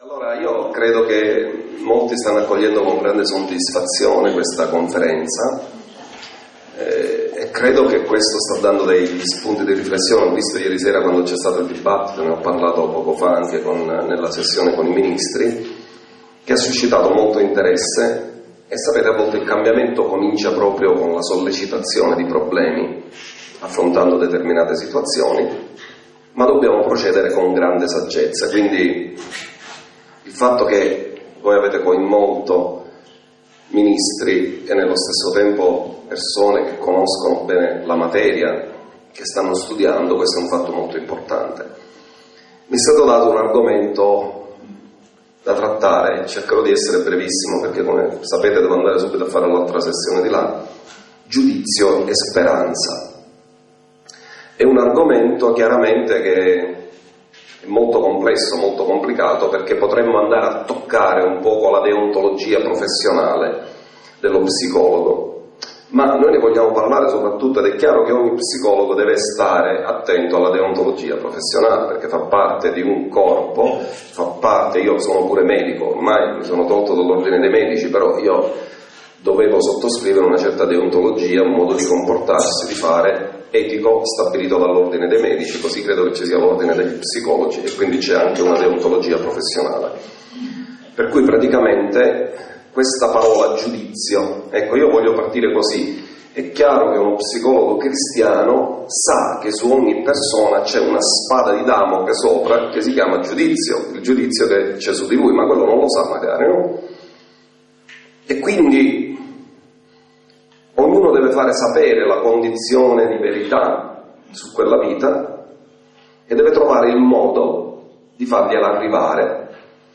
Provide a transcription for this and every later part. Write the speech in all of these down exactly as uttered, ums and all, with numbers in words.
Allora, io credo che molti stanno accogliendo con grande soddisfazione questa conferenza eh, e credo che questo sta dando degli spunti di riflessione. Ho visto ieri sera quando c'è stato il dibattito, ne ho parlato poco fa anche con, nella sessione con i ministri, che ha suscitato molto interesse. E sapete, a volte il cambiamento comincia proprio con la sollecitazione di problemi, affrontando determinate situazioni, ma dobbiamo procedere con grande saggezza. Quindi il fatto che voi avete coinvolto ministri e nello stesso tempo persone che conoscono bene la materia, che stanno studiando, questo è un fatto molto importante. Mi è stato dato un argomento da trattare, cercherò di essere brevissimo perché, come sapete, devo andare subito a fare l'altra sessione di là: giudizio e speranza. È un argomento chiaramente che è molto complesso, molto complicato, perché potremmo andare a toccare un poco la deontologia professionale dello psicologo, ma noi ne vogliamo parlare soprattutto, ed è chiaro che ogni psicologo deve stare attento alla deontologia professionale, perché fa parte di un corpo, fa parte, io sono pure medico, ormai mi sono tolto dall'ordine dei medici, però io dovevo sottoscrivere una certa deontologia, un modo di comportarsi, di fare etico stabilito dall'ordine dei medici, così credo che ci sia l'ordine degli psicologi e quindi c'è anche una deontologia professionale. Per cui praticamente questa parola giudizio, ecco, io voglio partire così. È chiaro che uno psicologo cristiano sa che su ogni persona c'è una spada di Damocle sopra che si chiama giudizio, il giudizio che c'è su di lui, ma quello non lo sa magari, no? E quindi ognuno deve fare sapere la condizione di verità su quella vita e deve trovare il modo di fargliela arrivare,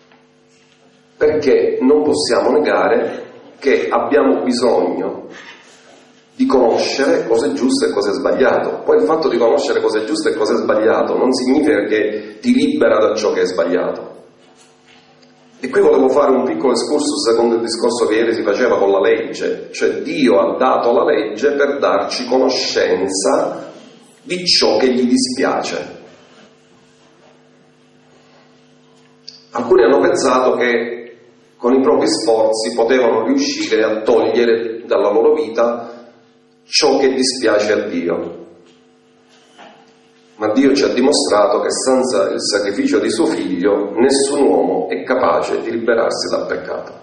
perché non possiamo negare che abbiamo bisogno di conoscere cosa è giusto e cosa è sbagliato. Poi il fatto di conoscere cosa è giusto e cosa è sbagliato non significa che ti libera da ciò che è sbagliato. E qui volevo fare un piccolo excursus secondo il discorso che ieri si faceva con la legge, cioè Dio ha dato la legge per darci conoscenza di ciò che gli dispiace. Alcuni hanno pensato che con i propri sforzi potevano riuscire a togliere dalla loro vita ciò che dispiace a Dio. Ma Dio ci ha dimostrato che senza il sacrificio di suo figlio nessun uomo è capace di liberarsi dal peccato.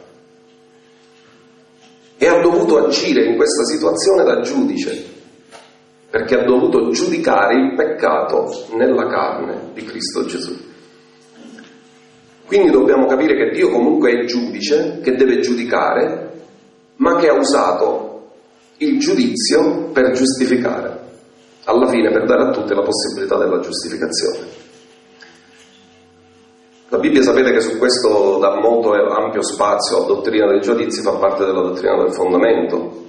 E ha dovuto agire in questa situazione da giudice, perché ha dovuto giudicare il peccato nella carne di Cristo Gesù. Quindi dobbiamo capire che Dio comunque è giudice, che deve giudicare, ma che ha usato il giudizio per giustificare. Alla fine, per dare a tutti la possibilità della giustificazione. La Bibbia, sapete che su questo dà molto ampio spazio. La dottrina dei giudizi fa parte della dottrina del fondamento.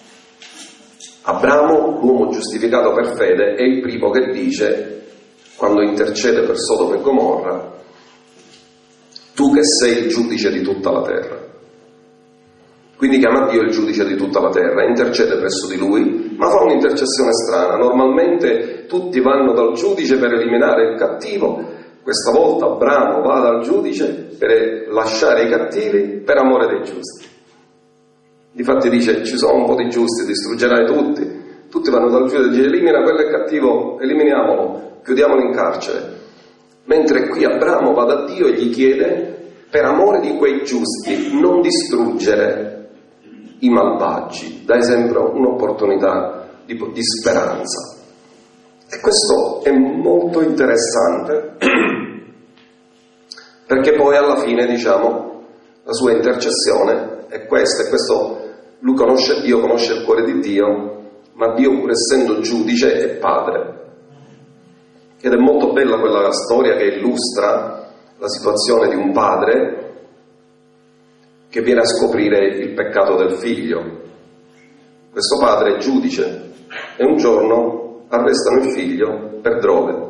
Abramo, l'uomo giustificato per fede, è il primo che dice, quando intercede per Sodoma e Gomorra: tu che sei il giudice di tutta la terra. Quindi chiama Dio il giudice di tutta la terra, intercede presso di lui, ma fa un'intercessione strana. Normalmente tutti vanno dal giudice per eliminare il cattivo, questa volta Abramo va dal giudice per lasciare i cattivi per amore dei giusti. Difatti dice: ci sono un po' di giusti, distruggerai tutti. Tutti vanno dal giudice e dice: elimina quello è cattivo, eliminiamolo, chiudiamolo in carcere. Mentre qui Abramo va da Dio e gli chiede, per amore di quei giusti, non distruggere i malvagi, dai sempre un'opportunità di, di speranza. E questo è molto interessante, perché poi alla fine, diciamo, la sua intercessione è questa, e questo lui conosce Dio, conosce il cuore di Dio, ma Dio, pur essendo giudice, è padre. Ed è molto bella quella storia che illustra la situazione di un padre che viene a scoprire il peccato del figlio. Questo padre è giudice e un giorno arrestano il figlio per droghe.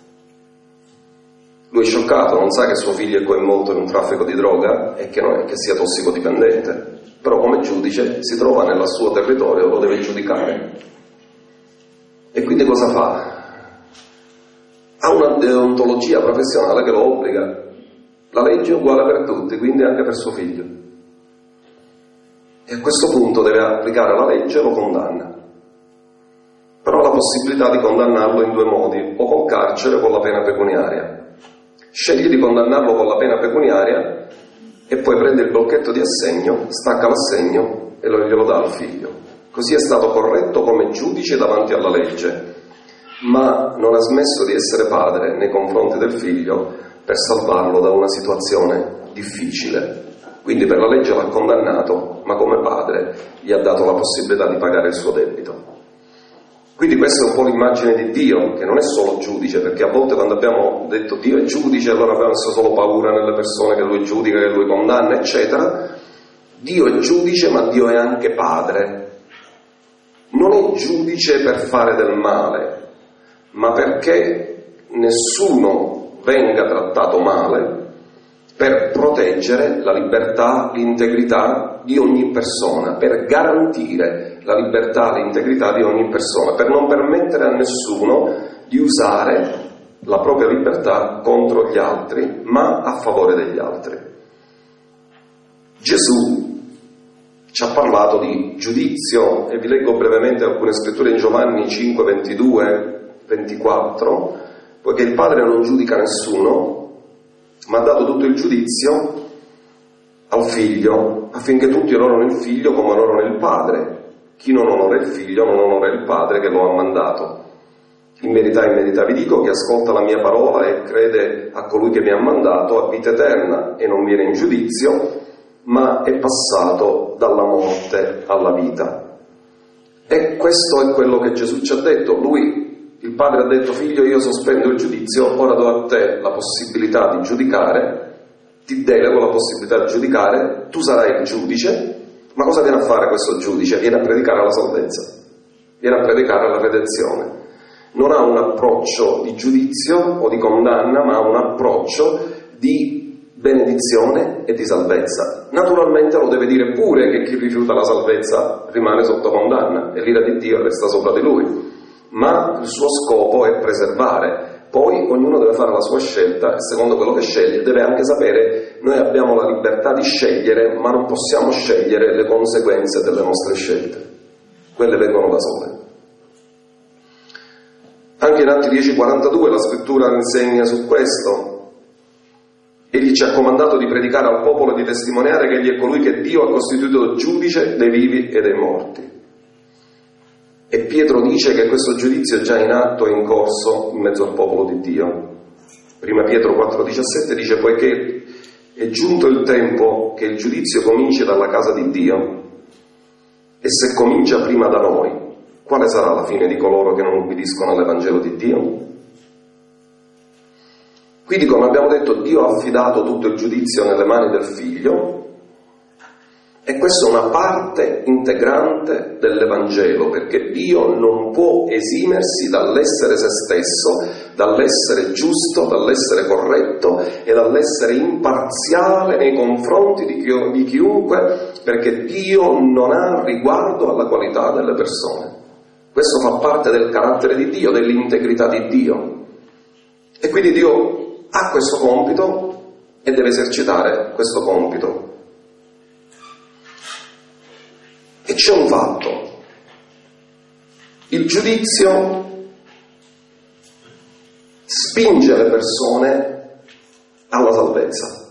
Lui è scioccato, non sa che suo figlio è coinvolto in un traffico di droga e che, non è, che sia tossicodipendente, però come giudice si trova nel suo territorio, lo deve giudicare. E quindi cosa fa? Ha una deontologia professionale che lo obbliga La legge è uguale per tutti, quindi anche per suo figlio. E a questo punto deve applicare la legge e lo condanna. Però ha la possibilità di condannarlo in due modi, o col carcere o con la pena pecuniaria. Sceglie di condannarlo con la pena pecuniaria e poi prende il blocchetto di assegno, stacca l'assegno e lo glielo dà al figlio. Così è stato corretto come giudice davanti alla legge, ma non ha smesso di essere padre nei confronti del figlio per salvarlo da una situazione difficile. Quindi per la legge l'ha condannato, ma come padre gli ha dato la possibilità di pagare il suo debito. Quindi questa è un po' l'immagine di Dio, che non è solo giudice, perché a volte quando abbiamo detto Dio è giudice, allora abbiamo messo solo paura nelle persone che Lui giudica, che Lui condanna, eccetera. Dio è giudice, ma Dio è anche padre. Non è giudice per fare del male, ma perché nessuno venga trattato male, per proteggere la libertà, l'integrità di ogni persona, per garantire la libertà, l'integrità di ogni persona, per non permettere a nessuno di usare la propria libertà contro gli altri, ma a favore degli altri. Gesù ci ha parlato di giudizio e vi leggo brevemente alcune scritture in Giovanni cinque, ventidue, ventiquattro, poiché il Padre non giudica nessuno, ma ha dato tutto il giudizio al Figlio, affinché tutti onorano il Figlio come onorano il Padre. Chi non onora il Figlio non onora il Padre che lo ha mandato. In verità, in verità vi dico, chi ascolta la mia parola e crede a colui che mi ha mandato ha vita eterna e non viene in giudizio, ma è passato dalla morte alla vita. E questo è quello che Gesù ci ha detto. Lui, il Padre ha detto: figlio, io sospendo il giudizio, ora do a te la possibilità di giudicare, ti delego la possibilità di giudicare, tu sarai il giudice. Ma cosa viene a fare questo giudice? Viene a predicare la salvezza, viene a predicare la redenzione. Non ha un approccio di giudizio o di condanna, ma ha un approccio di benedizione e di salvezza. Naturalmente lo deve dire pure che chi rifiuta la salvezza rimane sotto condanna e l'ira di Dio resta sopra di lui. Ma il suo scopo è preservare. Poi ognuno deve fare la sua scelta e secondo quello che sceglie deve anche sapere: noi abbiamo la libertà di scegliere, ma non possiamo scegliere le conseguenze delle nostre scelte. Quelle vengono da sole. Anche in Atti dieci quarantadue la scrittura insegna su questo. Egli ci ha comandato di predicare al popolo e di testimoniare che egli è colui che Dio ha costituito giudice dei vivi e dei morti. E Pietro dice che questo giudizio è già in atto e in corso in mezzo al popolo di Dio. Prima Pietro quattro diciassette dice: poiché è giunto il tempo che il giudizio cominci dalla casa di Dio, e se comincia prima da noi, quale sarà la fine di coloro che non ubbidiscono all'Evangelo di Dio? Quindi, come abbiamo detto, Dio ha affidato tutto il giudizio nelle mani del Figlio, e questa è una parte integrante dell'Evangelo, perché Dio non può esimersi dall'essere se stesso, dall'essere giusto, dall'essere corretto e dall'essere imparziale nei confronti di, chi, di chiunque, perché Dio non ha riguardo alla qualità delle persone. Questo fa parte del carattere di Dio, dell'integrità di Dio. E quindi Dio ha questo compito e deve esercitare questo compito. E c'è un fatto: il giudizio spinge le persone alla salvezza,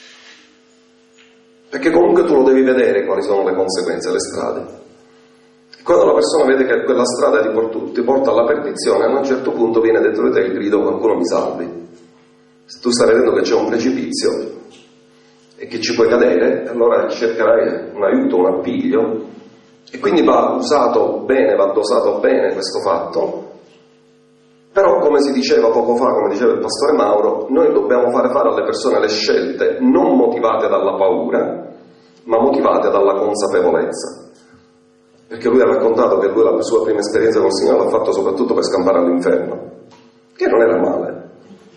perché comunque tu lo devi vedere quali sono le conseguenze, le strade. Quando la persona vede che quella strada ti porta alla perdizione, a un certo punto viene dentro di te il grido: qualcuno mi salvi. Se tu stai vedendo che c'è un precipizio e che ci puoi cadere, allora cercherai un aiuto, un appiglio. E quindi va usato bene, va dosato bene questo fatto. Però, come si diceva poco fa, come diceva il pastore Mauro, noi dobbiamo fare fare alle persone le scelte non motivate dalla paura, ma motivate dalla consapevolezza. Perché lui ha raccontato che lui la sua prima esperienza con il Signore l'ha fatto soprattutto per scampare all'inferno, che non era male.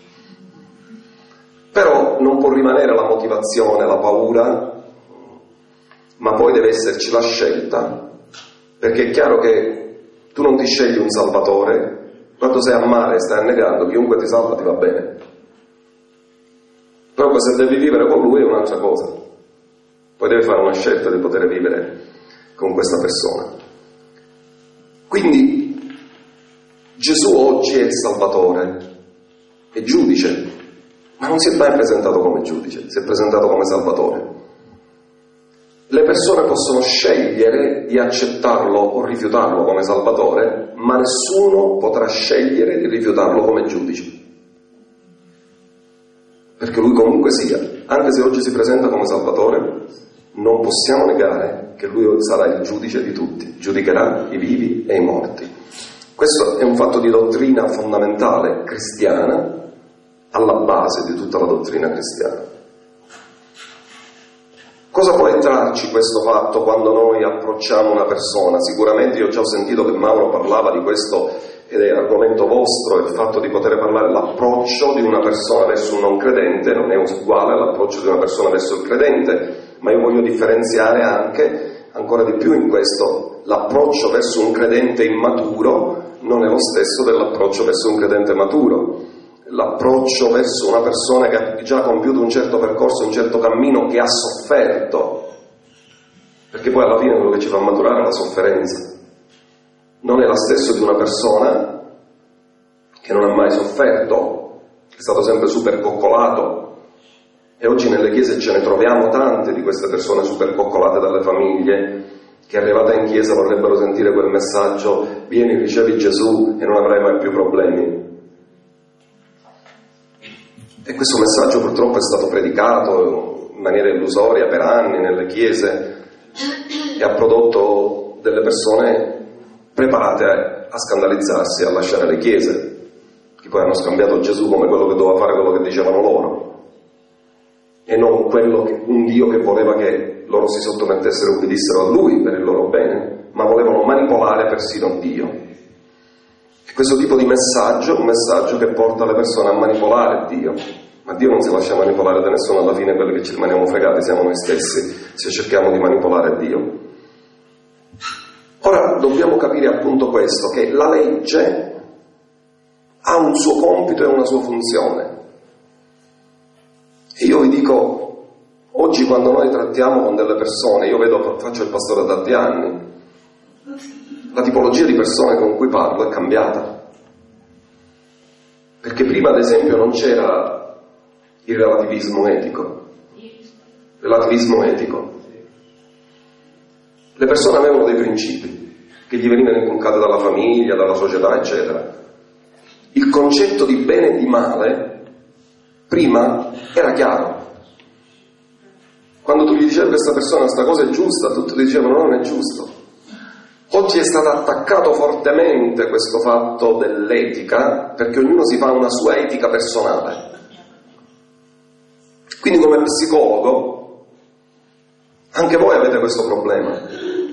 Però non può rimanere la motivazione, la paura, ma poi deve esserci la scelta, perché è chiaro che tu non ti scegli un salvatore. Quando sei a mare e stai annegando, chiunque ti salva ti va bene. Però se devi vivere con lui è un'altra cosa. Poi devi fare una scelta di poter vivere con questa persona. Quindi Gesù oggi è il Salvatore, è giudice, ma non si è mai presentato come giudice, si è presentato come Salvatore. Le persone possono scegliere di accettarlo o rifiutarlo come Salvatore, ma nessuno potrà scegliere di rifiutarlo come giudice. Perché lui comunque sia, anche se oggi si presenta come Salvatore, non possiamo negare che lui sarà il giudice di tutti, giudicherà i vivi e i morti. Questo è un fatto di dottrina fondamentale cristiana, alla base di tutta la dottrina cristiana. Cosa può entrarci questo fatto quando noi approcciamo una persona? Sicuramente io già ho sentito che Mauro parlava di questo, ed è argomento vostro, il fatto di poter parlare, l'approccio di una persona verso un non credente non è uguale all'approccio di una persona verso il credente, ma io voglio differenziare anche, ancora di più in questo, l'approccio verso un credente immaturo non è lo stesso dell'approccio verso un credente maturo. L'approccio verso una persona che ha già compiuto un certo percorso, un certo cammino, che ha sofferto, perché poi alla fine quello che ci fa maturare è la sofferenza, non è la stessa di una persona che non ha mai sofferto, che è stato sempre super coccolato. E oggi nelle chiese ce ne troviamo tante di queste persone super coccolate dalle famiglie, che arrivate in chiesa vorrebbero sentire quel messaggio: vieni, ricevi Gesù e non avrai mai più problemi. E questo messaggio purtroppo è stato predicato in maniera illusoria per anni nelle chiese e ha prodotto delle persone preparate a, a scandalizzarsi, a lasciare le chiese, che poi hanno scambiato Gesù come quello che doveva fare quello che dicevano loro, e non quello che, un Dio che voleva che loro si sottomettessero e ubbidissero a Lui per il loro bene, ma volevano manipolare persino Dio. E questo tipo di messaggio è un messaggio che porta le persone a manipolare Dio, ma Dio non si lascia manipolare da nessuno, alla fine quelli che ci rimaniamo fregati siamo noi stessi se cerchiamo di manipolare Dio. Ora dobbiamo capire appunto questo, che la legge ha un suo compito e una sua funzione. E io vi dico, oggi quando noi trattiamo con delle persone, io vedo, faccio il pastore da tanti anni, la tipologia di persone con cui parlo è cambiata. Perché prima, ad esempio, non c'era il relativismo etico. Relativismo etico. Le persone avevano dei principi che gli venivano inculcati dalla famiglia, dalla società, eccetera. Il concetto di bene e di male prima era chiaro. Quando tu gli dicevi a questa persona questa cosa è giusta, tutti ti dicevano no, non è giusto. Oggi è stato attaccato fortemente questo fatto dell'etica, perché ognuno si fa una sua etica personale. Quindi come psicologo anche voi avete questo problema,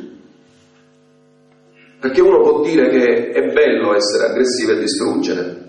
perché uno può dire che è bello essere aggressivo e distruggere,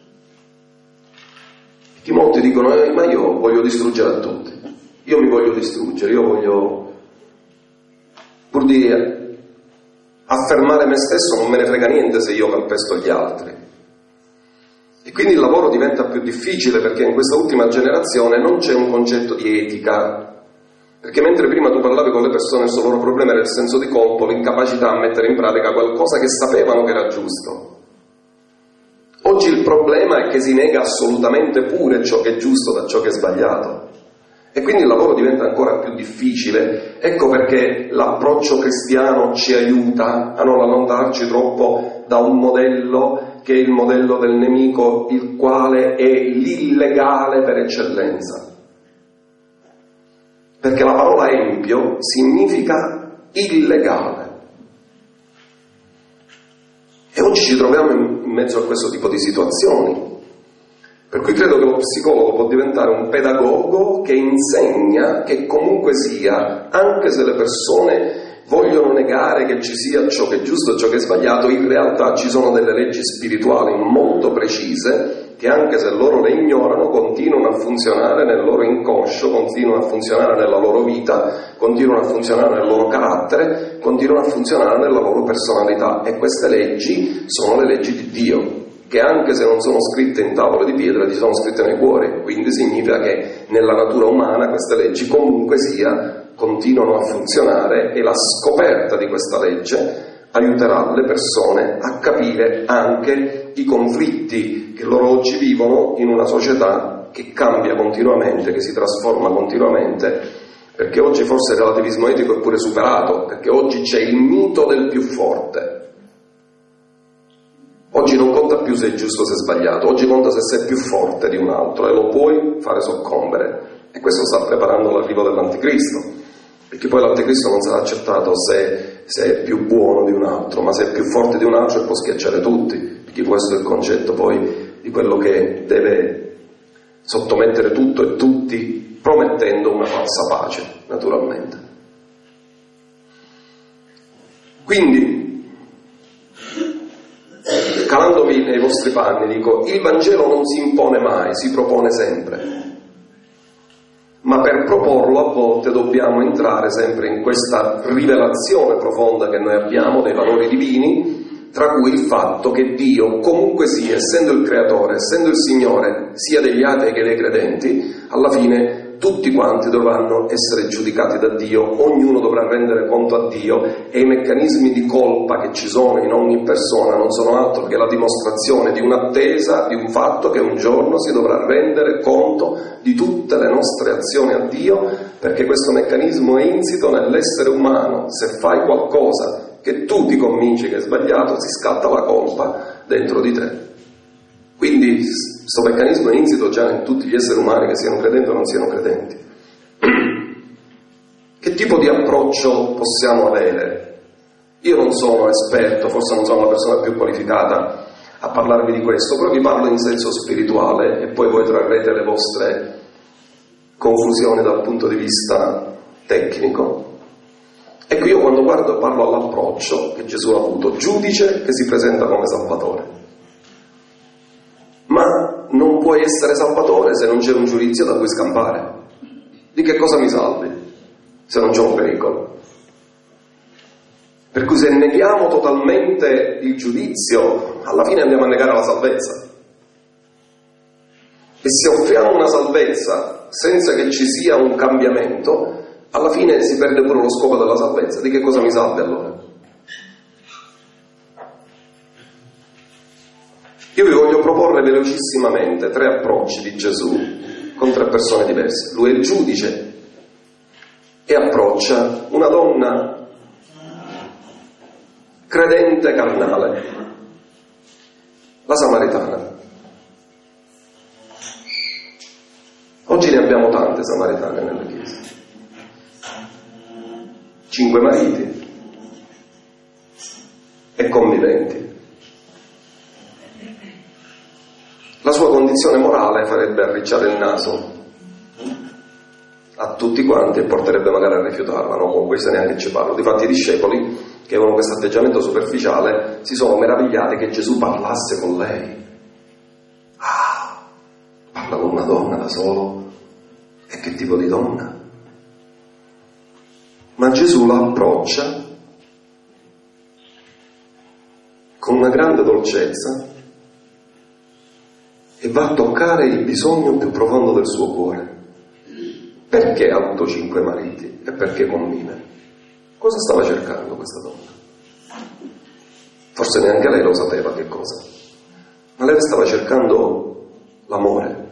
perché molti dicono eh, ma io voglio distruggere a tutti, io mi voglio distruggere, io voglio, pur di affermare me stesso, non me ne frega niente se io calpesto gli altri. E quindi il lavoro diventa più difficile, perché in questa ultima generazione non c'è un concetto di etica, perché mentre prima tu parlavi con le persone, il suo loro problema era il senso di colpo, l'incapacità a mettere in pratica qualcosa che sapevano che era giusto. Oggi il problema è che si nega assolutamente pure ciò che è giusto da ciò che è sbagliato. E quindi il lavoro diventa ancora più difficile. Ecco perché l'approccio cristiano ci aiuta a non allontanarci troppo da un modello che è il modello del nemico, il quale è l'illegale per eccellenza. Perché la parola empio significa illegale. E oggi ci troviamo in mezzo a questo tipo di situazioni. Per cui credo che lo psicologo può diventare un pedagogo che insegna che comunque sia, anche se le persone vogliono negare che ci sia ciò che è giusto e ciò che è sbagliato, in realtà ci sono delle leggi spirituali molto precise che, anche se loro le ignorano, continuano a funzionare nel loro inconscio, continuano a funzionare nella loro vita, continuano a funzionare nel loro carattere, continuano a funzionare nella loro personalità. E queste leggi sono le leggi di Dio. che anche se non sono scritte in tavole di pietra, ci sono scritte nei cuori, quindi significa che nella natura umana queste leggi comunque sia continuano a funzionare, e la scoperta di questa legge aiuterà le persone a capire anche i conflitti che loro oggi vivono in una società che cambia continuamente, che si trasforma continuamente, perché oggi forse il relativismo etico è pure superato, perché oggi c'è il mito del più forte. Oggi non conta più se è giusto o se è sbagliato, oggi conta se sei più forte di un altro e lo puoi fare soccombere, e questo sta preparando l'arrivo dell'anticristo, perché poi l'anticristo non sarà accettato se, se è più buono di un altro, ma se è più forte di un altro e può schiacciare tutti, perché questo è il concetto poi di quello che deve sottomettere tutto e tutti, promettendo una falsa pace, naturalmente. Quindi, calandovi nei vostri panni, dico, il Vangelo non si impone mai, si propone sempre. Ma per proporlo a volte dobbiamo entrare sempre in questa rivelazione profonda che noi abbiamo dei valori divini, tra cui il fatto che Dio, comunque sia, essendo il Creatore, essendo il Signore, sia degli atei che dei credenti, alla fine tutti quanti dovranno essere giudicati da Dio, ognuno dovrà rendere conto a Dio, e i meccanismi di colpa che ci sono in ogni persona non sono altro che la dimostrazione di un'attesa, di un fatto che un giorno si dovrà rendere conto di tutte le nostre azioni a Dio, perché questo meccanismo è insito nell'essere umano. Se fai qualcosa che tu ti convinci che è sbagliato, si scatta la colpa dentro di te. Quindi questo meccanismo è insito già in tutti gli esseri umani, che siano credenti o non siano credenti. Che tipo di approccio possiamo avere? Io non sono esperto, forse non sono la persona più qualificata a parlarvi di questo, però vi parlo in senso spirituale e poi voi trarrete le vostre conclusioni dal punto di vista tecnico. Ecco, io quando guardo parlo all'approccio che Gesù ha avuto, giudice che si presenta come Salvatore. Ma non puoi essere Salvatore se non c'è un giudizio da cui scampare. Di che cosa mi salvi se non c'è un pericolo? Per cui se neghiamo totalmente il giudizio, alla fine andiamo a negare la salvezza. E se offriamo una salvezza senza che ci sia un cambiamento, alla fine si perde pure lo scopo della salvezza. Di che cosa mi salvi allora? Io vi voglio proporre velocissimamente tre approcci di Gesù con tre persone diverse. Lui è il giudice e approccia una donna credente carnale, la Samaritana. Oggi ne abbiamo tante samaritane nelle chiese. Cinque mariti e conviventi. La sua condizione morale farebbe arricciare il naso a tutti quanti e porterebbe magari a rifiutarla, no? Con questo neanche ci parlo. Difatti i discepoli, che avevano questo atteggiamento superficiale, si sono meravigliati che Gesù parlasse con lei. Ah, parla con una donna da solo? E che tipo di donna? Ma Gesù la approccia con una grande dolcezza e va a toccare il bisogno più profondo del suo cuore. Perché ha avuto cinque mariti e perché convive? Cosa stava cercando questa donna? Forse neanche lei lo sapeva che cosa, ma lei stava cercando l'amore.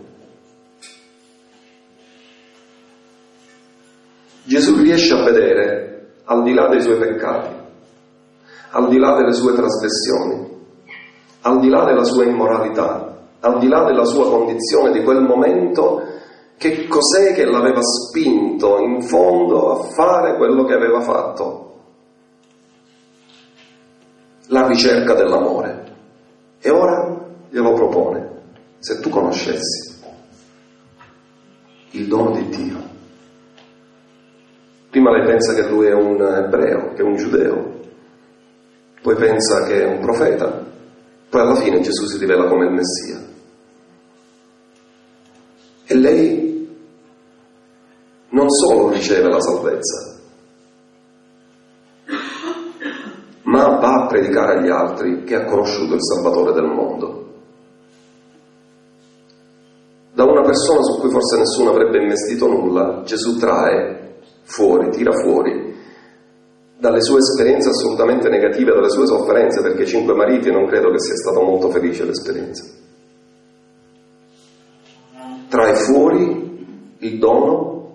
Gesù riesce a vedere, al di là dei suoi peccati, al di là delle sue trasgressioni, al di là della sua immoralità, al di là della sua condizione di quel momento, che cos'è che l'aveva spinto in fondo a fare quello che aveva fatto? La ricerca dell'amore. E ora glielo propone. Se tu conoscessi il dono di Dio. Prima lei pensa che lui è un ebreo, che è un giudeo, poi pensa che è un profeta, poi alla fine Gesù si rivela come il Messia. E lei non solo riceve la salvezza, ma va a predicare agli altri che ha conosciuto il Salvatore del mondo. persona su cui forse nessuno avrebbe investito nulla, Gesù trae fuori, tira fuori dalle sue esperienze assolutamente negative, dalle sue sofferenze, perché cinque mariti non credo che sia stato molto felice l'esperienza. Trae fuori il dono.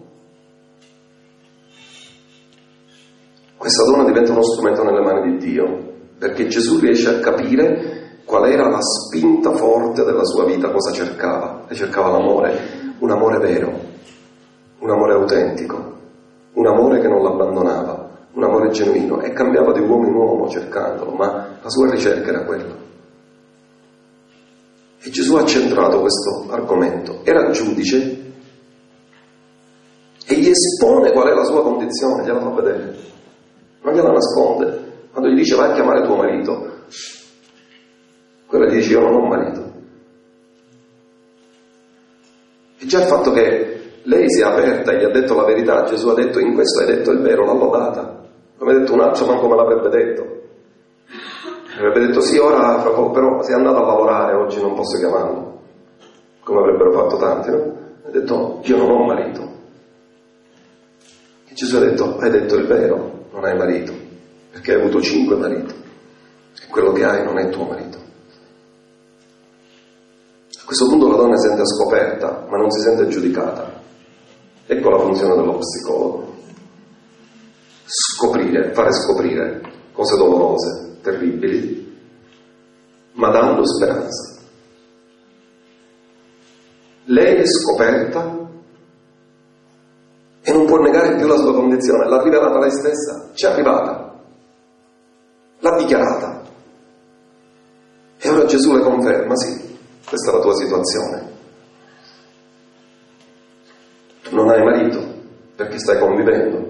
Questa donna diventa uno strumento nelle mani di Dio, perché Gesù riesce a capire qual era la spinta forte della sua vita, cosa cercava. E cercava l'amore, un amore vero, un amore autentico, un amore che non l'abbandonava, un amore genuino, e cambiava di uomo in uomo cercandolo, ma la sua ricerca era quella. E Gesù ha centrato questo argomento. Era giudice e gli espone qual è la sua condizione, gliela fa vedere, non gliela nasconde. Quando gli dice vai a chiamare tuo marito, quello gli dice io non ho un marito. E già il fatto che lei si è aperta e gli ha detto la verità, Gesù ha detto in questo hai detto il vero, l'ha lodata. Come ha detto un altro, ma come l'avrebbe detto? Avrebbe detto sì, ora però sei andato a lavorare, oggi non posso chiamarlo, come avrebbero fatto tanti, no? Ha detto io non ho un marito. E Gesù ha detto hai detto il vero, non hai marito, perché hai avuto cinque mariti e quello che hai non è tuo marito. A questo punto la donna si sente scoperta, ma non si sente giudicata. Ecco la funzione dello psicologo: scoprire, fare scoprire cose dolorose, terribili, ma dando speranza. Lei è scoperta e non può negare più la sua condizione, l'ha rivelata lei stessa, ci è arrivata, l'ha dichiarata. E ora Gesù le conferma, sì, questa è la tua situazione. Tu non hai marito perché stai convivendo.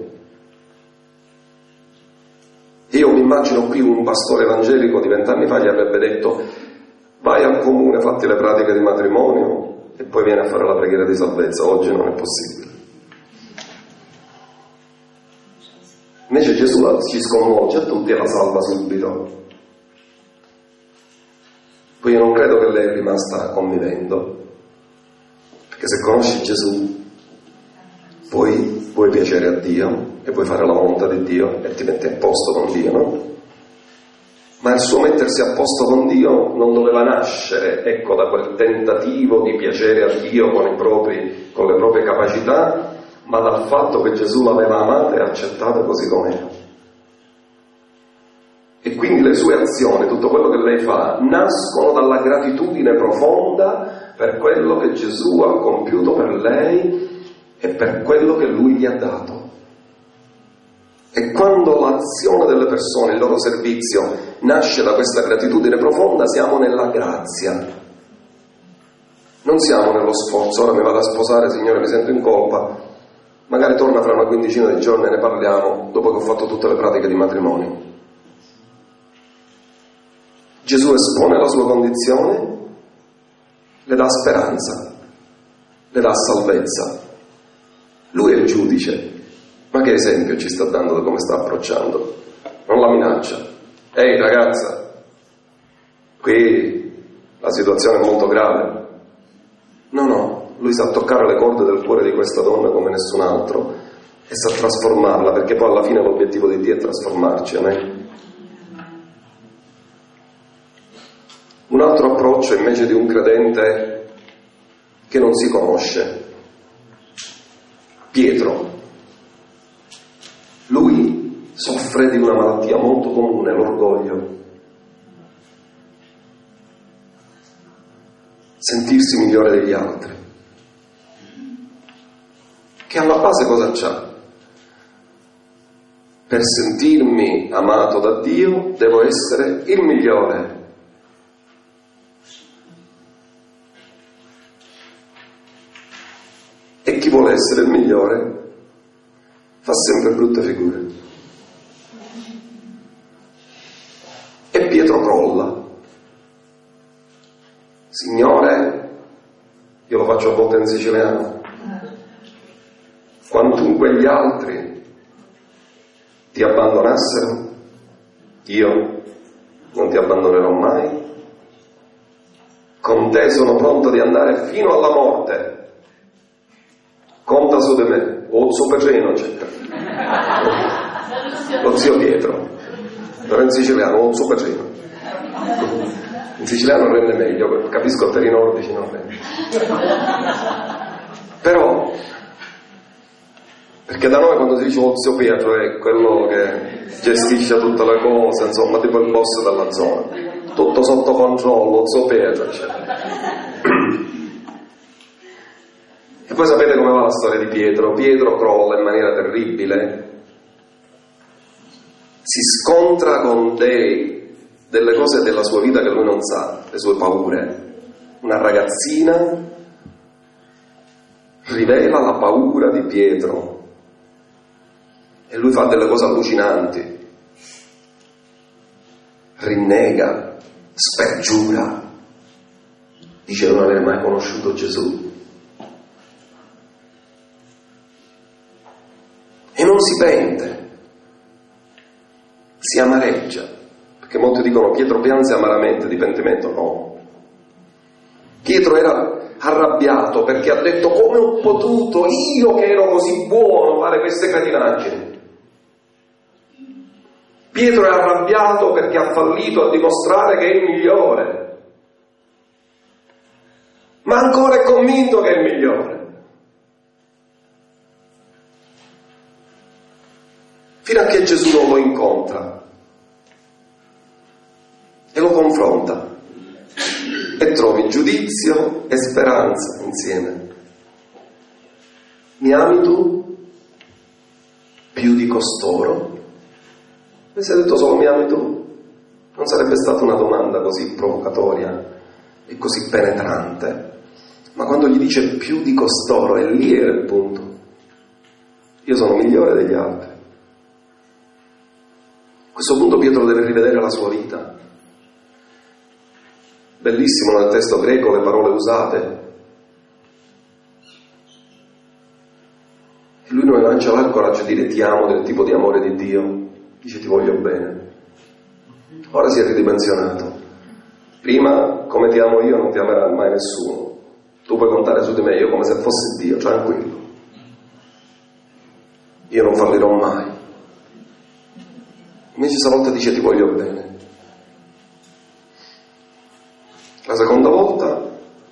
Io mi immagino qui un pastore evangelico di vent'anni fa gli avrebbe detto vai al comune, fatti le pratiche di matrimonio e poi vieni a fare la preghiera di salvezza. Oggi non è possibile. Invece Gesù ci sconvolge a tutti e la salva subito. Poi io non credo che lei è rimasta convivendo, perché se conosci Gesù poi puoi piacere a Dio e puoi fare la volontà di Dio e ti metti a posto con Dio, no? Ma il suo mettersi a posto con Dio non doveva nascere, ecco, da quel tentativo di piacere a Dio con, i propri, con le proprie capacità, ma dal fatto che Gesù l'aveva amata e accettata così com'era. E quindi le sue azioni, tutto quello che lei fa, nascono dalla gratitudine profonda per quello che Gesù ha compiuto per lei e per quello che Lui gli ha dato. E quando l'azione delle persone, il loro servizio, nasce da questa gratitudine profonda, siamo nella grazia. Non siamo nello sforzo, ora mi vado a sposare, Signore, mi sento in colpa, magari torna fra una quindicina di giorni e ne parliamo, dopo che ho fatto tutte le pratiche di matrimonio. Gesù espone la sua condizione, le dà speranza, le dà salvezza. Lui è il giudice, ma che esempio ci sta dando di come sta approcciando? Non la minaccia. Ehi ragazza, qui la situazione è molto grave. No, no, lui sa toccare le corde del cuore di questa donna come nessun altro e sa trasformarla, perché poi alla fine l'obiettivo di Dio è trasformarci, amen? Un altro approccio invece di un credente che non si conosce. Pietro. Lui soffre di una malattia molto comune, l'orgoglio. Sentirsi migliore degli altri. Che alla base cosa c'ha? Per sentirmi amato da Dio devo essere il migliore. E chi vuole essere il migliore fa sempre brutte figure. E Pietro crolla. Signore, io lo faccio a volte in siciliano, quantunque gli altri ti abbandonassero, io non ti abbandonerò mai. Con te sono pronto di andare fino alla morte conta su di me, o suo perino c'è. Lo zio Pietro, però in siciliano, o suo perino. In siciliano rende meglio, capisco per i nordici non rende. Però, perché da noi quando si dice lo zio Pietro è quello che gestisce tutte le cose, insomma, tipo il boss della zona, tutto sotto controllo, lo zio Pietro, eccetera. E poi sapete come va la storia di Pietro? Pietro crolla in maniera terribile, si scontra con dei, delle cose della sua vita che lui non sa, le sue paure. Una ragazzina rivela la paura di Pietro e lui fa delle cose allucinanti, rinnega, spergiura, dice non aver mai conosciuto Gesù. E non si pente, si amareggia, perché molti dicono Pietro pianse amaramente di pentimento. No, Pietro era arrabbiato perché ha detto come ho potuto io che ero così buono fare queste cretinaggini. Pietro è arrabbiato perché ha fallito a dimostrare che è il migliore, ma ancora è convinto che è il migliore. Fino a che Gesù non lo incontra e lo confronta e trovi giudizio e speranza insieme. Mi ami tu più di costoro? E si è detto solo mi ami tu? Non sarebbe stata una domanda così provocatoria e così penetrante, ma quando gli dice più di costoro, e lì era il punto. Io sono migliore degli altri. A questo punto Pietro deve rivedere la sua vita. Bellissimo nel testo greco le parole usate. E lui non lancia là il coraggio di dire ti amo del tipo di amore di Dio, dice ti voglio bene. Ora si è ridimensionato. Prima, come ti amo io, non ti amerà mai nessuno. Tu puoi contare su di me, io come se fossi Dio, tranquillo. Io non fallirò mai. Invece stavolta dice ti voglio bene. La seconda volta,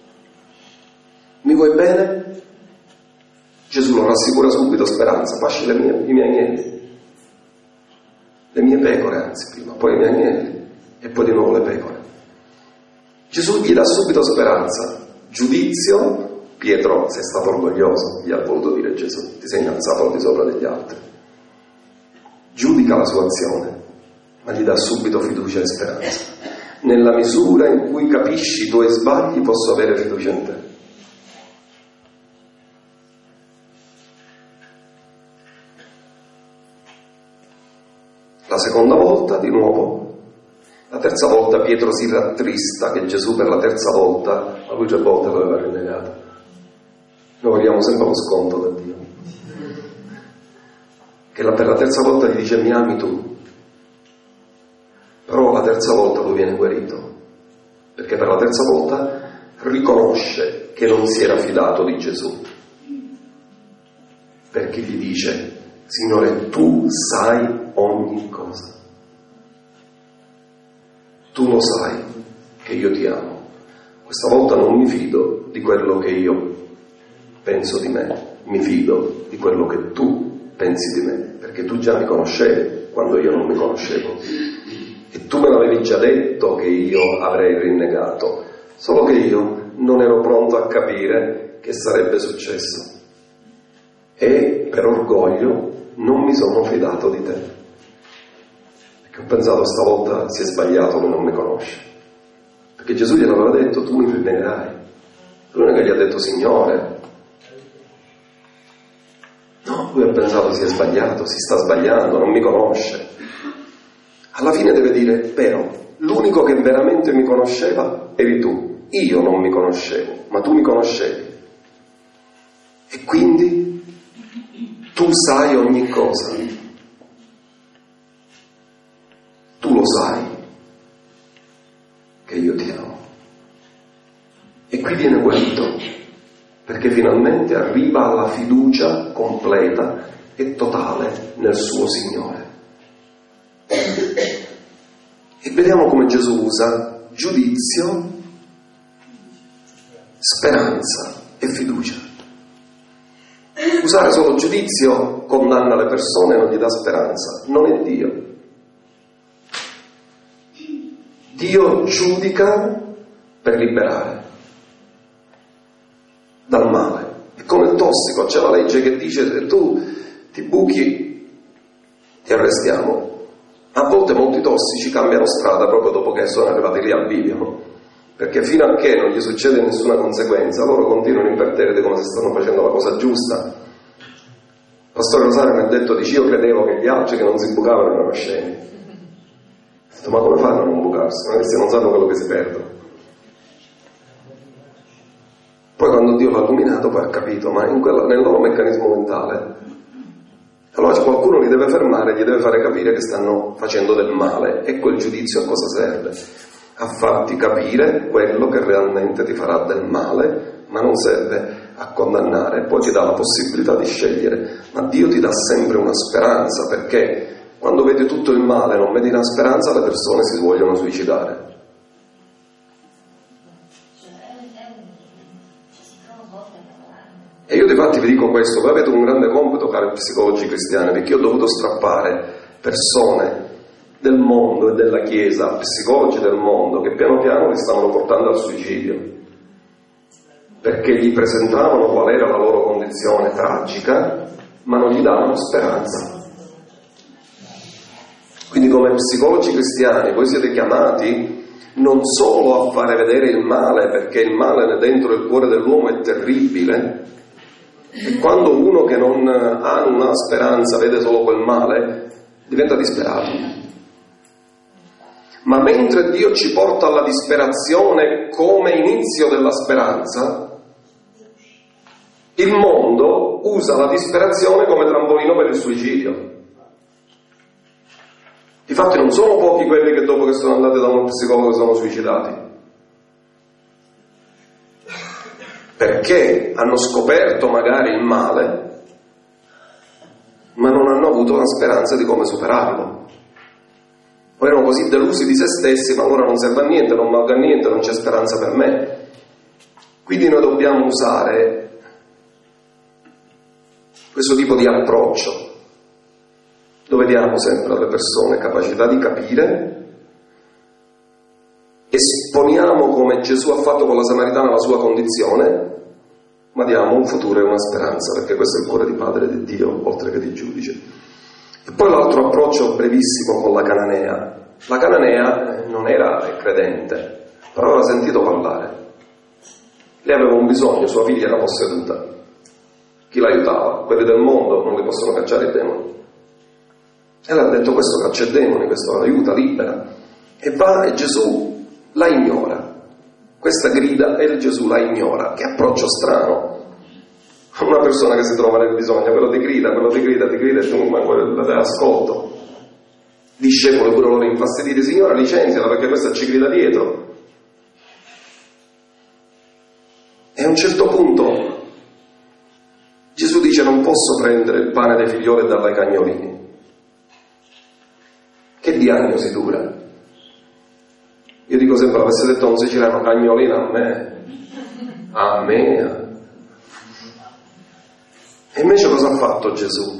mi vuoi bene? Gesù lo rassicura subito, speranza, pasci le mie, i miei agnelli, le mie pecore anzi prima, poi i miei agnelli e poi di nuovo le pecore. Gesù gli dà subito speranza. Giudizio, Pietro sei stato orgoglioso, gli ha voluto dire Gesù, ti sei innalzato al di sopra degli altri. Giudica la sua azione, ma gli dà subito fiducia e speranza. Nella misura in cui capisci i tuoi sbagli, posso avere fiducia in te. La seconda volta, di nuovo, la terza volta Pietro si rattrista che Gesù per la terza volta, ma lui tre volte l'aveva rinnegato. Noi vogliamo sempre lo sconto da Dio. Che per la terza volta gli dice mi ami tu, però la terza volta lui viene guarito, perché per la terza volta riconosce che non si era fidato di Gesù, perché gli dice Signore tu sai ogni cosa, tu lo sai che io ti amo, questa volta non mi fido di quello che io penso di me, mi fido di quello che tu pensi di me, perché tu già mi conoscevi quando io non mi conoscevo e tu me l'avevi già detto che io avrei rinnegato, solo che io non ero pronto a capire che sarebbe successo e per orgoglio non mi sono fidato di te, perché ho pensato stavolta si è sbagliato, lui non mi conosce, perché Gesù glielo aveva detto tu mi rinnegerai, lui non è che gli ha detto Signore. No, lui ha pensato si è sbagliato, si sta sbagliando, non mi conosce. Alla fine deve dire, però, l'unico che veramente mi conosceva eri tu. Io non mi conoscevo, ma tu mi conoscevi. E quindi tu sai ogni cosa. Tu lo sai che io ti amo. E qui viene guarito. perché finalmente arriva alla fiducia completa e totale nel suo Signore. E vediamo come Gesù usa giudizio, speranza e fiducia. Usare solo giudizio condanna le persone e non gli dà speranza. Non è Dio. Dio giudica per liberare dal male. È come il tossico, c'è la legge che dice: se tu ti buchi ti arrestiamo. A volte molti tossici cambiano strada proprio dopo che sono arrivati lì al bivio, perché fino a che non gli succede nessuna conseguenza loro continuano imperterriti come se stanno facendo la cosa giusta. Pastore Rosario mi ha detto: dice, io credevo che gli altri che non si bucavano erano scemi. Ho detto: ma come fanno a non bucarsi? Ma questi non sanno quello che si perdono. Poi quando Dio l'ha illuminato poi ha capito, ma in quella, nel loro meccanismo mentale, allora qualcuno li deve fermare, gli deve fare capire che stanno facendo del male, e quel giudizio a cosa serve? A farti capire quello che realmente ti farà del male, ma non serve a condannare. Poi ti dà la possibilità di scegliere, ma Dio ti dà sempre una speranza, perché quando vedi tutto il male, non vedi una speranza, le persone si vogliono suicidare. E io difatti vi dico questo: voi avete un grande compito, cari psicologi cristiani, perché io ho dovuto strappare persone del mondo e della Chiesa, psicologi del mondo, che piano piano li stavano portando al suicidio, perché gli presentavano qual era la loro condizione tragica, ma non gli davano speranza. Quindi come psicologi cristiani voi siete chiamati non solo a fare vedere il male, perché il male dentro il cuore dell'uomo è terribile, e quando uno che non ha una speranza vede solo quel male diventa disperato. Ma mentre Dio ci porta alla disperazione come inizio della speranza, il mondo usa la disperazione come trampolino per il suicidio. Difatti non sono pochi quelli che dopo che sono andati da uno psicologo sono suicidati, perché hanno scoperto magari il male, ma non hanno avuto la speranza di come superarlo. Poi erano così delusi di se stessi: ma ora non serve a niente, non valgo a niente, non c'è speranza per me. Quindi noi dobbiamo usare questo tipo di approccio, dove diamo sempre alle persone capacità di capire, esponiamo come Gesù ha fatto con la Samaritana la sua condizione, ma diamo un futuro e una speranza, perché questo è il cuore di Padre di Dio, oltre che di giudice. E poi l'altro approccio brevissimo con la cananea. La cananea non era credente, però aveva sentito parlare. Lei aveva un bisogno, sua figlia era posseduta. Chi l'aiutava? Quelli del mondo non li possono cacciare i demoni. E lei ha detto: questo caccia i demoni, questo aiuta, libera. E va, e Gesù la ignora. Questa grida e il Gesù la ignora. Che approccio strano. Una persona che si trova nel bisogno, quello ti grida, quello ti grida, ti grida e tu ma quello te l'ascolto. Discepoli pure loro infastiditi: Signore, licenziala perché questa ci grida dietro. E a un certo punto Gesù dice: non posso prendere il pane dei figlioli e darlo ai cagnolini. Che diagnosi dura. Io dico sempre: avesse detto a un siciliano cagnolino a me, a me. E invece cosa ha fatto Gesù?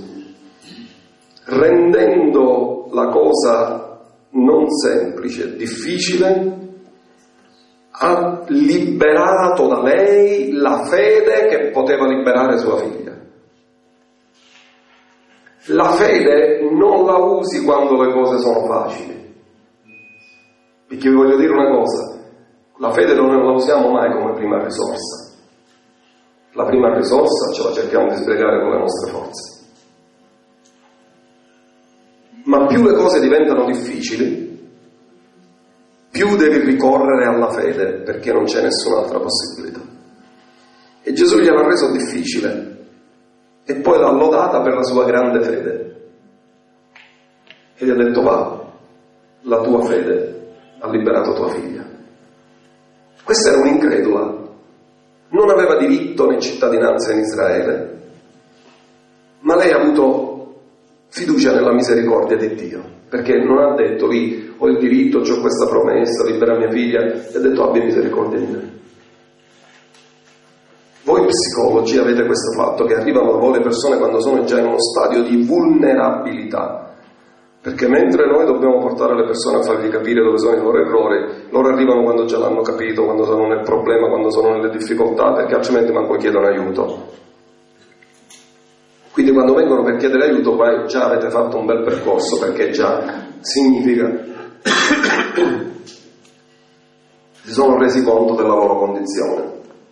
Rendendo la cosa non semplice, difficile, ha liberato da lei la fede che poteva liberare sua figlia. La fede non la usi quando le cose sono facili. Perché vi voglio dire una cosa: la fede non la usiamo mai come prima risorsa. La prima risorsa ce la cerchiamo di sbrigare con le nostre forze. Ma più le cose diventano difficili, più devi ricorrere alla fede, perché non c'è nessun'altra possibilità. E Gesù gliel'ha reso difficile e poi l'ha lodata per la sua grande fede. E gli ha detto: va, la tua fede ha liberato tua figlia. Questa era un'incredula. non aveva diritto né cittadinanza in Israele, ma lei ha avuto fiducia nella misericordia di Dio, perché non ha detto lì ho il diritto, ho questa promessa, libera mia figlia, e ha detto abbia misericordia di me. Voi psicologi avete questo fatto, che arrivano a voi le persone quando sono già in uno stadio di vulnerabilità, perché mentre noi dobbiamo portare le persone a fargli capire dove sono i loro errori, loro arrivano quando già l'hanno capito, quando sono nel problema, quando sono nelle difficoltà, perché altrimenti manco chiedono aiuto. Quindi quando vengono per chiedere aiuto, poi già avete fatto un bel percorso, perché già significa si sono resi conto della loro condizione.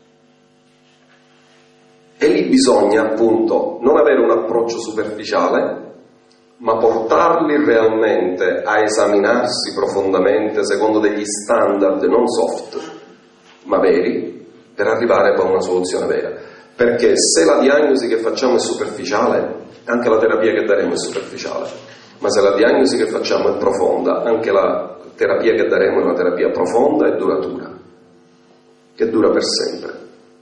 E lì bisogna appunto non avere un approccio superficiale, ma portarli realmente a esaminarsi profondamente secondo degli standard non soft, ma veri, per arrivare poi a una soluzione vera. Perché se la diagnosi che facciamo è superficiale, anche la terapia che daremo è superficiale, ma se la diagnosi che facciamo è profonda, anche la terapia che daremo è una terapia profonda e duratura, che dura per sempre.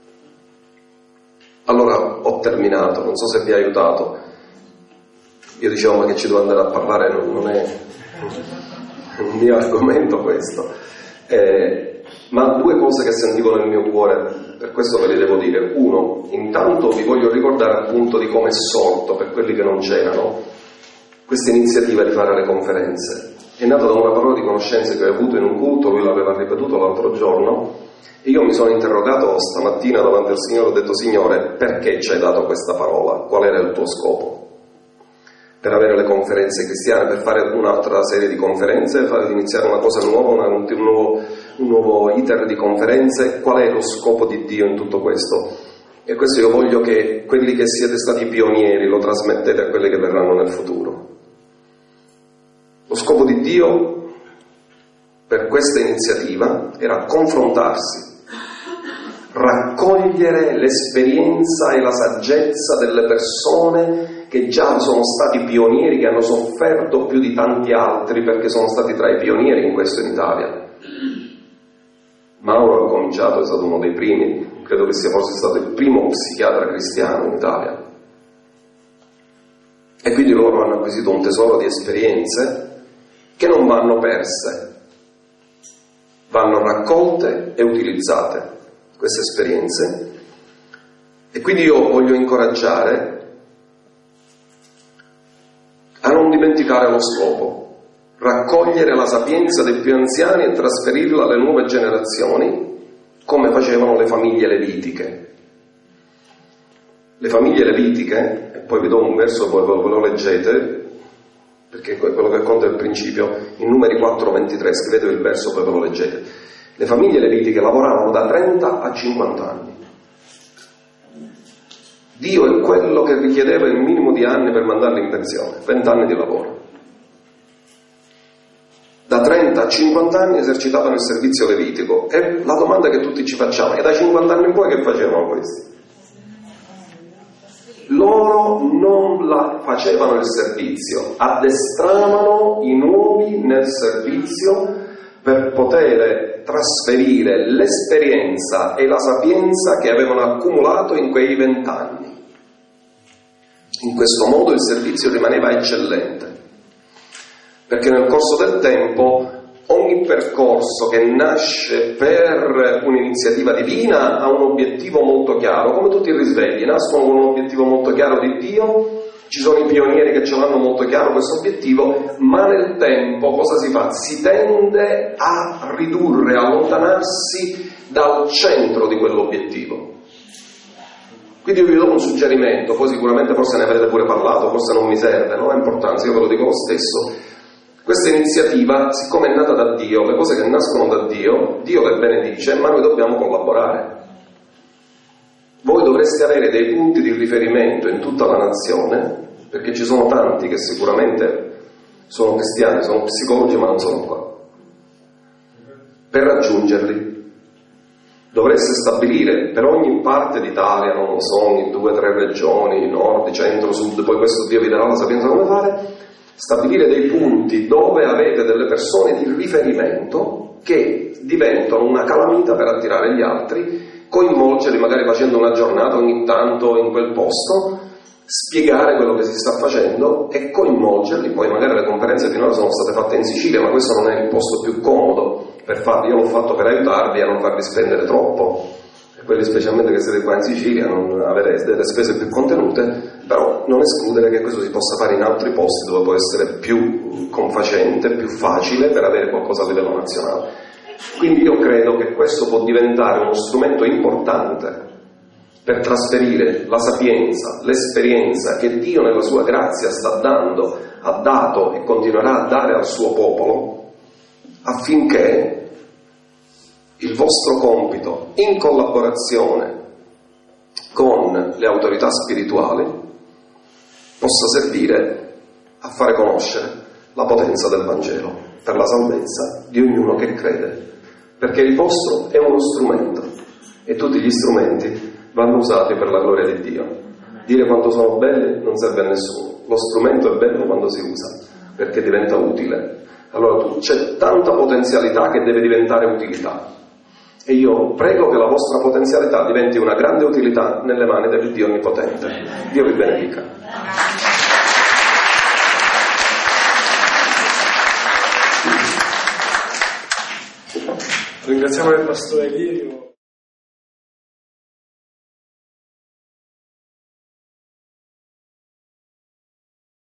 Allora ho terminato, non so se vi ha aiutato. Io dicevo ma che ci devo andare a parlare, non, non è un mio argomento questo. Eh, ma due cose che sentivo nel mio cuore, per questo ve le devo dire. Uno, intanto vi voglio ricordare appunto di come è sorto, per quelli che non c'erano, questa iniziativa di fare le conferenze. È nata da una parola di conoscenza che ho avuto in un culto, lui l'aveva ripetuto l'altro giorno, e io mi sono interrogato stamattina davanti al Signore, ho detto Signore, perché ci hai dato questa parola? Qual era il tuo scopo? Per avere le conferenze cristiane, per fare un'altra serie di conferenze, per iniziare una cosa nuova, una, un, nuovo, un nuovo iter di conferenze? Qual è lo scopo di Dio in tutto questo? E questo io voglio che quelli che siete stati pionieri lo trasmettete a quelli che verranno nel futuro. Lo scopo di Dio per questa iniziativa era confrontarsi, raccogliere l'esperienza e la saggezza delle persone che già sono stati pionieri, che hanno sofferto più di tanti altri, perché sono stati tra i pionieri in questo in Italia. Mauro ha cominciato, è stato uno dei primi, credo che sia forse stato il primo psichiatra cristiano in Italia. E quindi loro hanno acquisito un tesoro di esperienze che non vanno perse, vanno raccolte e utilizzate queste esperienze. E quindi io voglio incoraggiare a non dimenticare lo scopo, raccogliere la sapienza dei più anziani e trasferirla alle nuove generazioni, come facevano le famiglie levitiche. Le famiglie levitiche, e poi vi do un verso, poi ve lo leggete, perché quello che conta è il principio, in Numeri quattro ventitré, scrivete il verso, poi ve lo leggete. Le famiglie levitiche lavoravano da trenta a cinquanta anni. Dio è quello che richiedeva il minimo di anni per mandarli in pensione, venti anni di lavoro. Da trenta a cinquanta anni esercitavano il servizio levitico, e la domanda che tutti ci facciamo è: da cinquanta anni in poi che facevano questi? Loro non la facevano il servizio, addestravano i nuovi nel servizio per poter trasferire l'esperienza e la sapienza che avevano accumulato in quei vent'anni. In questo modo il servizio rimaneva eccellente, perché nel corso del tempo ogni percorso che nasce per un'iniziativa divina ha un obiettivo molto chiaro, come tutti i risvegli nascono con un obiettivo molto chiaro di Dio, ci sono i pionieri che ce l'hanno molto chiaro questo obiettivo, ma nel tempo cosa si fa? Si tende a ridurre, a allontanarsi dal centro di quell'obiettivo. Quindi io vi do un suggerimento, poi sicuramente forse ne avrete pure parlato, forse non mi serve, non ha importanza, io ve lo dico lo stesso. Questa iniziativa, siccome è nata da Dio, le cose che nascono da Dio, Dio le benedice, ma noi dobbiamo collaborare. Voi dovreste avere dei punti di riferimento in tutta la nazione, perché ci sono tanti che sicuramente sono cristiani, sono psicologi, ma non sono qua. Per raggiungerli dovreste stabilire per ogni parte d'Italia, non lo so, ogni due o tre regioni, nord, centro, sud, poi questo Dio vi darà la sapienza come fare, stabilire dei punti dove avete delle persone di riferimento che diventano una calamita per attirare gli altri, coinvolgerli magari facendo una giornata ogni tanto in quel posto, spiegare quello che si sta facendo e coinvolgerli. Poi magari le conferenze finora sono state fatte in Sicilia, ma questo non è il posto più comodo per farli. Io l'ho fatto per aiutarvi a non farvi spendere troppo, e quelli specialmente che siete qua in Sicilia non avere delle spese più contenute, però non escludere che questo si possa fare in altri posti dove può essere più confacente, più facile per avere qualcosa a livello nazionale. Quindi io credo che questo può diventare uno strumento importante per trasferire la sapienza, l'esperienza che Dio nella sua grazia sta dando, ha dato e continuerà a dare al suo popolo, affinché il vostro compito, in collaborazione con le autorità spirituali, possa servire a fare conoscere la potenza del Vangelo per la salvezza di ognuno che crede, perché il vostro è uno strumento e tutti gli strumenti vanno usati per la gloria di Dio. Dire quanto sono belli non serve a nessuno, lo strumento è bello quando si usa, perché diventa utile. Allora tu, c'è tanta potenzialità che deve diventare utilità, e io prego che la vostra potenzialità diventi una grande utilità nelle mani del Dio Onnipotente. Dio vi benedica. Ringraziamo il pastore Lirio.